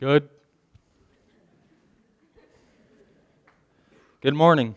Good. Good morning.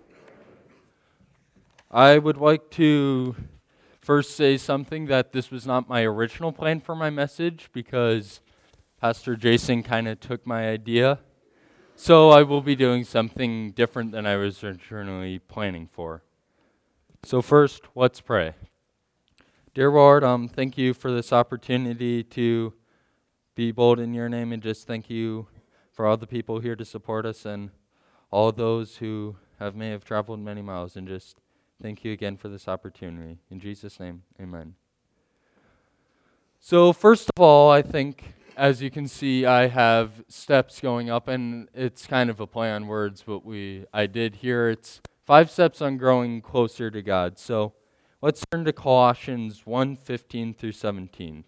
I would like to first say something that this was not my original plan for my message because Pastor Jason kind of took my idea. So I will be doing something different than I was originally planning for. So first, let's pray. Dear Lord, thank you for this opportunity to be bold in your name, and just thank you for all the people here to support us and all those who may have traveled many miles, and just thank you again for this opportunity. In Jesus' name, amen. So first of all, I think, as you can see, I have steps going up, and it's kind of a play on words, but I did here. It's 5 steps on growing closer to God. So let's turn to Colossians 1:15 through 17.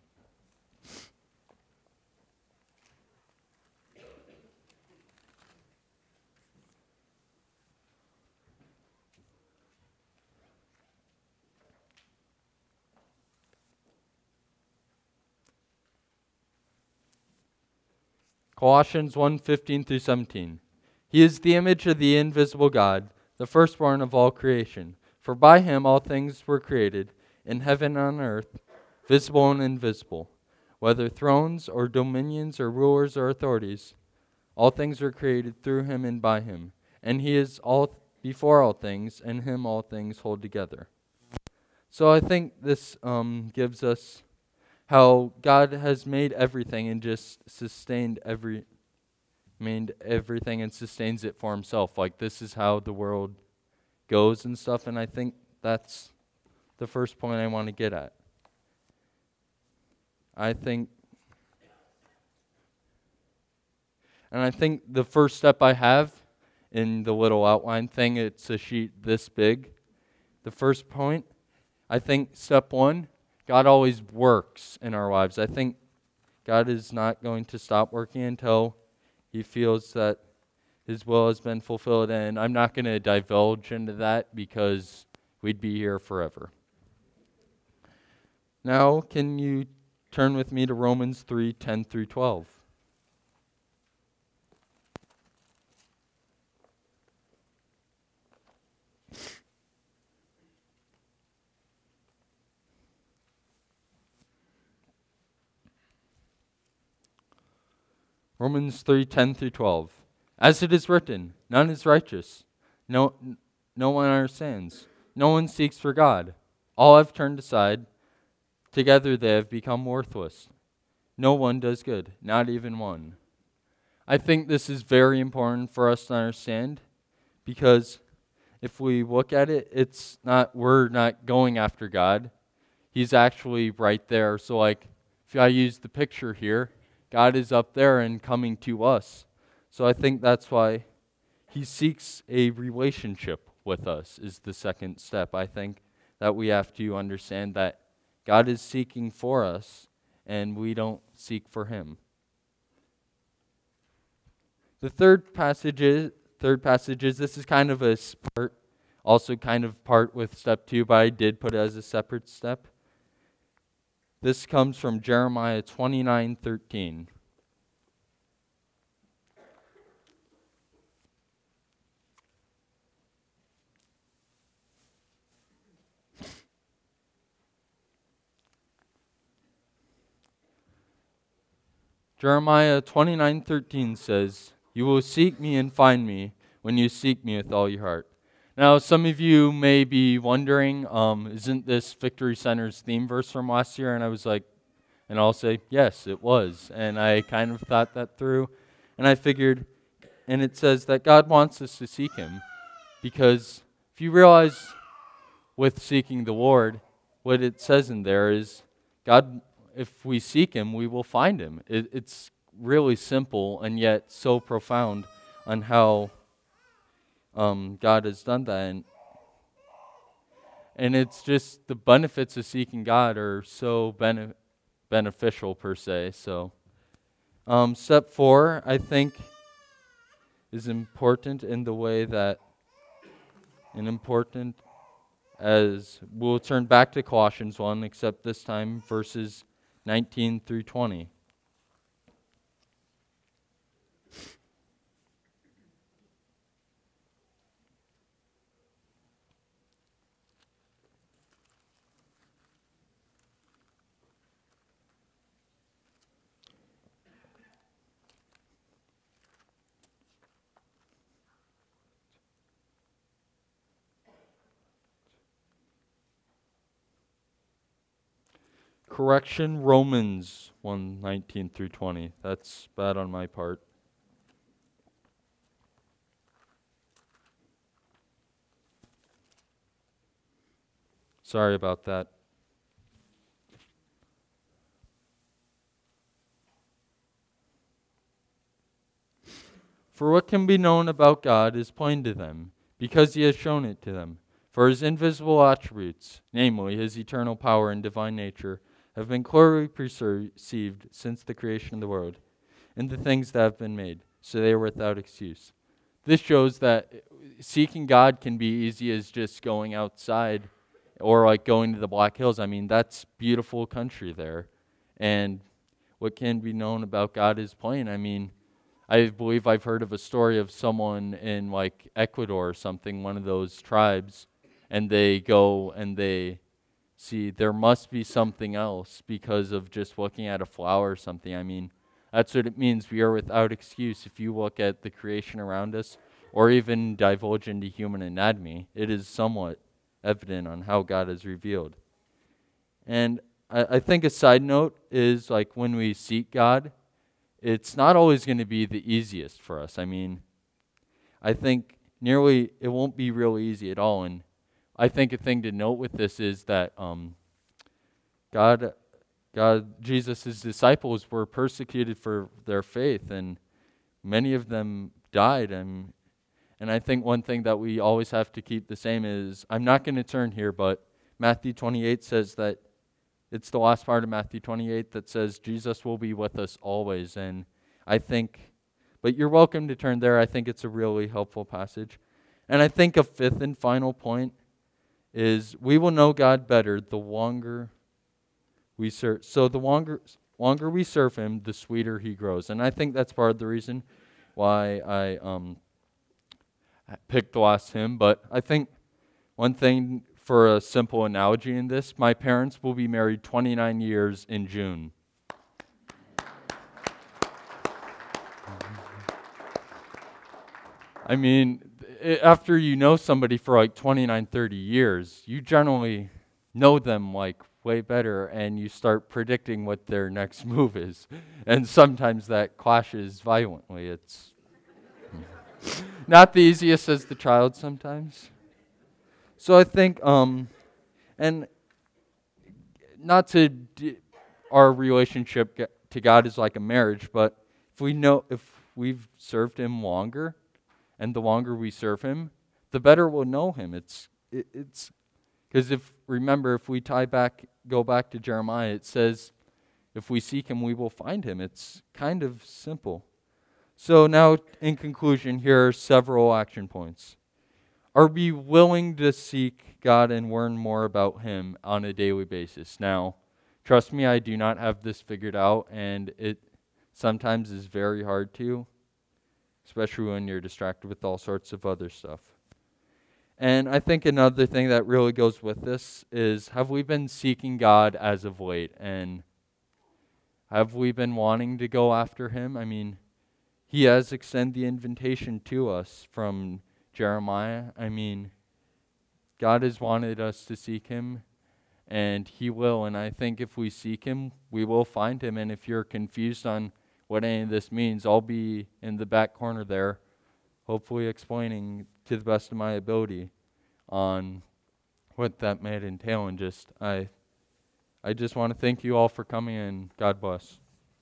Colossians 1:15 through 17. He is the image of the invisible God, the firstborn of all creation. For by him all things were created, in heaven and on earth, visible and invisible, whether thrones or dominions or rulers or authorities. All things were created through him and by him. And he is all before all things, and him all things hold together. So I think this gives us how God has made everything and just made everything and sustains it for himself. Like, this is how the world goes and stuff, and I think that's the first point I want to get at. I think the first step I have in the little outline thing, it's a sheet this big. The first point, I think step 1, God always works in our lives. I think God is not going to stop working until he feels that his will has been fulfilled, and I'm not going to divulge into that because we'd be here forever. Now, can you turn with me to Romans 3:10 through 12? Romans 3:10 through 12. As it is written, none is righteous. No one understands. No one seeks for God. All have turned aside. Together they have become worthless. No one does good, not even one. I think this is very important for us to understand, because if we look at it, we're not going after God. He's actually right there. So like, if I use the picture here, God is up there and coming to us. So I think that's why he seeks a relationship with us is the second step. I think that we have to understand that God is seeking for us and we don't seek for him. The third passage is, this is kind of a part with step 2, but I did put it as a separate step. This comes from Jeremiah 29:13. Jeremiah 29:13 says, "You will seek me and find me when you seek me with all your heart." Now, some of you may be wondering, isn't this Victory Center's theme verse from last year? And I was like, and I'll say, yes, it was. And I kind of thought that through. And I figured, and it says that God wants us to seek him. Because if you realize with seeking the Lord, what it says in there is, God, if we seek him, we will find him. It's really simple and yet so profound on how God has done that. And it's just the benefits of seeking God are so beneficial per se. So step 4, I think, is important in the way that, as we'll turn back to Colossians 1, except this time verses 19 through 20. Correction, Romans 1:19 through 20. That's bad on my part. Sorry about that. For what can be known about God is plain to them, because he has shown it to them. For his invisible attributes, namely his eternal power and divine nature, have been clearly perceived since the creation of the world, and the things that have been made, so they are without excuse. This shows that seeking God can be easy as just going outside or like going to the Black Hills. I mean, that's beautiful country there. And what can be known about God is plain. I mean, I believe I've heard of a story of someone in like Ecuador or something, one of those tribes, and they go and they see there must be something else because of just looking at a flower or something. I mean, that's what it means. We are without excuse. If you look at the creation around us, or even divulge into human anatomy, it is somewhat evident on how God is revealed. And I think a side note is like when we seek God, it's not always going to be the easiest for us. I mean, I think it won't be real easy at all. And I think a thing to note with this is that Jesus' disciples were persecuted for their faith, and many of them died. And I think one thing that we always have to keep the same is, I'm not going to turn here, but Matthew 28 says that, it's the last part of Matthew 28 that says Jesus will be with us always. And I think, but you're welcome to turn there. I think it's a really helpful passage. And I think a fifth and final point is we will know God better the longer we serve. So the longer we serve him, the sweeter he grows. And I think that's part of the reason why I picked the last hymn. But I think one thing, for a simple analogy in this, my parents will be married 29 years in June. I mean, after you know somebody for like 29, 30 years, you generally know them like way better, and you start predicting what their next move is. And sometimes that clashes violently. It's not the easiest as the child sometimes. So I think, and not to, our relationship to God is like a marriage, but if we've served him longer, and the longer we serve him, the better we'll know him. It's because if we go back to Jeremiah, it says, if we seek him, we will find him. It's kind of simple. So now, in conclusion, here are several action points. Are we willing to seek God and learn more about him on a daily basis? Now, trust me, I do not have this figured out, and it sometimes is very hard to, especially when you're distracted with all sorts of other stuff. And I think another thing that really goes with this is, have we been seeking God as of late? And have we been wanting to go after him? I mean, he has extended the invitation to us from Jeremiah. I mean, God has wanted us to seek him, and he will. And I think if we seek him, we will find him. And if you're confused on what any of this means, I'll be in the back corner there, hopefully explaining to the best of my ability on what that might entail. And I just want to thank you all for coming, and God bless.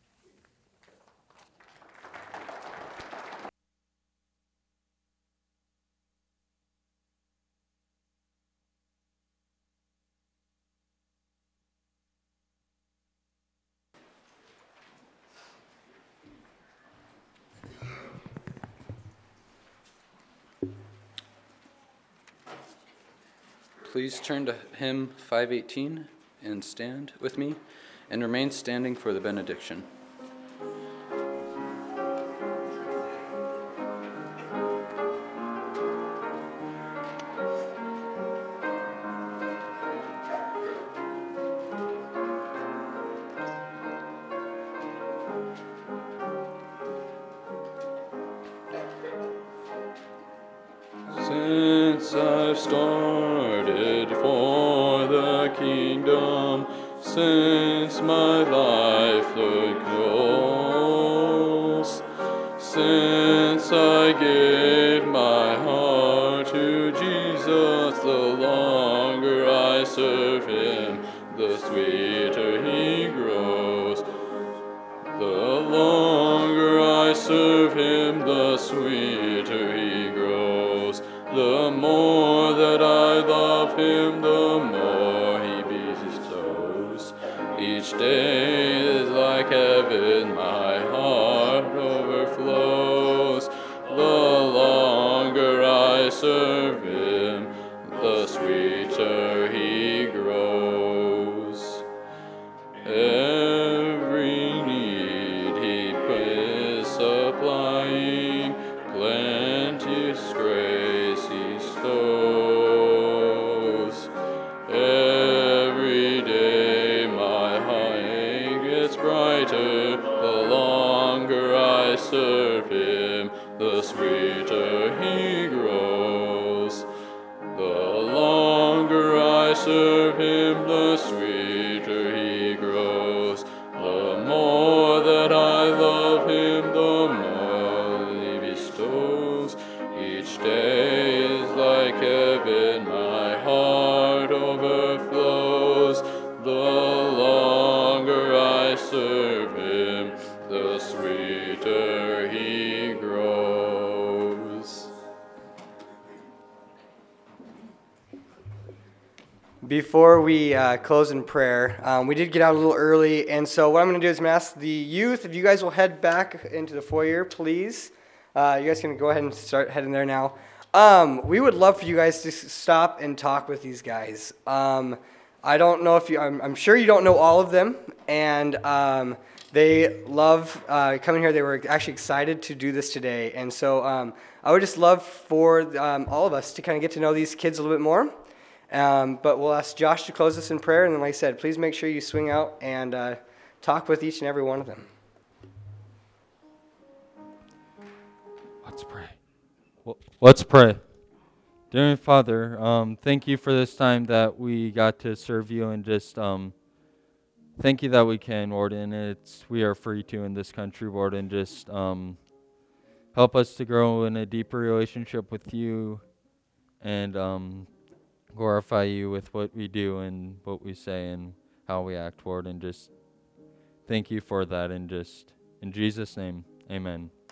Please turn to hymn 518 and stand with me, and remain standing for the benediction. Since I've started for the kingdom, since my lifelong goals, since I gave my heart to Jesus, the longer I serve him, the sweeter he grows. The longer I serve him, the sweeter he grows. The more that I love him, the more he bestows. Each day is like heaven, my heart overflows. The longer I serve him, the sweeter he grows. Every need he is supplying, plenteous grace he stows. Every day my eye gets brighter, the longer I serve him, the sweeter he grows. The longer I serve him, the sweeter he grows. The more that I love him, the more he bestows. Each day is like heaven, my heart overflows. The longer I serve him, the sweeter he grows. Before we close in prayer, we did get out a little early, and so what I'm going to do is I'm going to ask the youth, if you guys will head back into the foyer, please. You guys can go ahead and start heading there now. We would love for you guys to stop and talk with these guys. I don't know if you, I'm sure you don't know all of them, and they love coming here. They were actually excited to do this today, and so I would just love for all of us to kind of get to know these kids a little bit more. But we'll ask Josh to close us in prayer, and then like I said, please make sure you swing out and talk with each and every one of them. Let's pray. Let's pray. Dear Father, thank you for this time that we got to serve you, and just thank you that we can, Lord, and we are free to in this country, Lord, and just help us to grow in a deeper relationship with you, and glorify you with what we do and what we say and how we act, Lord, and just thank you for that, and just in Jesus' name, amen.